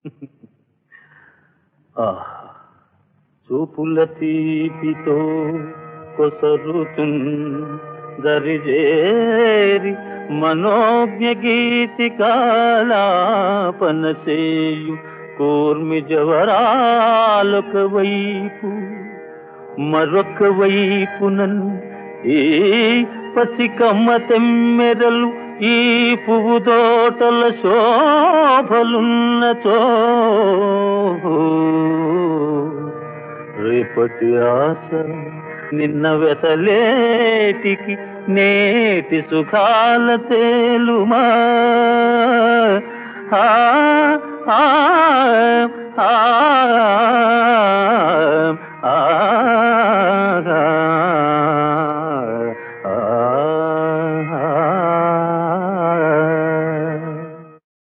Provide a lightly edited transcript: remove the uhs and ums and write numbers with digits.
ఆహా చూపుల తీపితో కొసరుతున్ దరిజేరి మనోజ్ఞ గీతికాలాపనసేయు కూర్మి జవరాలొక వైపు మరొక వైపునన్ ఈ పసికమ్మ తెమ్మెరలు ఈ పువ్వు తోటల శోభలున్నచో రేపటి ఆశ నిన్న వెతలేటికి నేటి సుఖాల తేలుమా ఆ ఆ ఆ